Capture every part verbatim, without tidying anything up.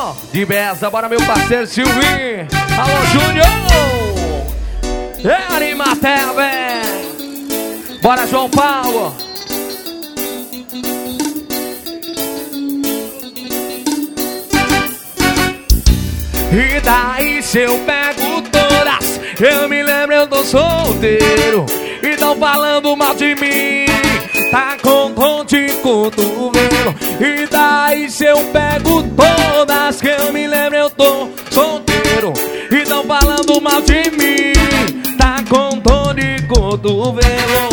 Ó, de Beza, bora meu parceiro Silvinho. Alô, Júnior. É Arimatea, velho. Bora, João Paulo. E daí se eu pego todas, eu me lembro, eu tô solteiro. E tão falando mal de mim, tá com dor de cotovelo. E daí se eu pego todas, que eu me lembro, eu tô solteiro. E tão falando mal de mim, tá com dor de cotovelo.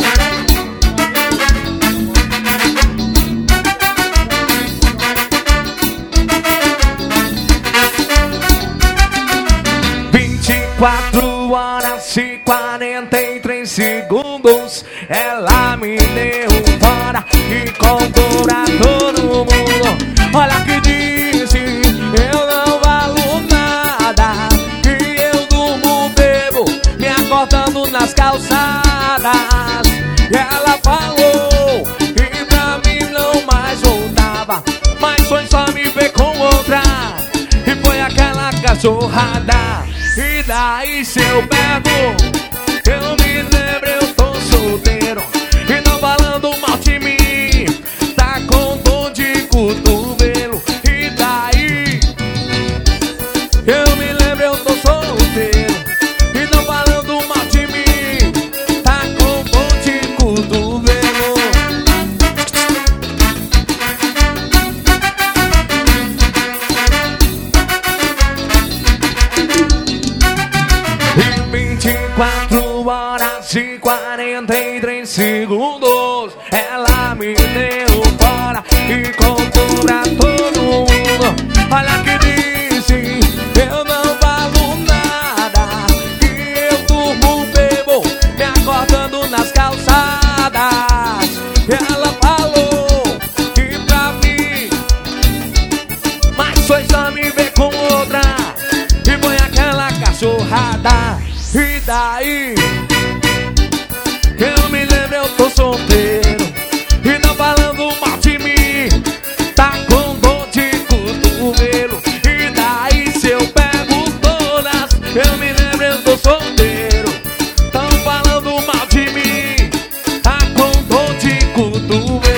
Quatro horas e quarenta e três segundos, ela me deu fora e contou pra todo mundo. Olha que disse, eu não valo nada, e eu durmo bebo, me acordando nas calçadas. E ela falou que pra mim não mais voltava, mas foi só me ver com outra, e foi aquela cachorrada. E daí se eu pego, eu me lembro, eu tô solteiro. E não falando mal de mim, tá com dor de cotovelo. E daí, eu me lembro, eu tô solteiro. E não falando mal de mim, tá com dor de cotovelo. Quatro horas e quarenta e três segundos, ela me deu fora e contou pra todo mundo. Olha que disse, eu não valo nada, e eu durmo bebo, me acordando nas calçadas. E ela falou que pra mim, mas foi só me ver com outra, e foi aquela cachorrada. E daí, eu me lembro, eu tô solteiro. E não falando mal de mim, tá com dor de cotovelo. E daí, se eu pego todas, eu me lembro, eu tô solteiro. Tão falando mal de mim, tá com dor de cotovelo.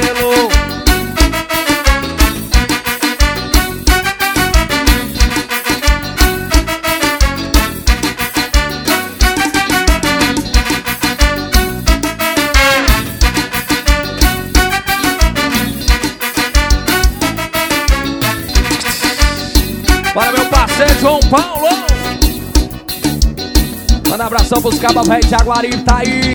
Bora meu parceiro João Paulo. Manda um abração pros cabas velhos de Jaguaribe, tá aí.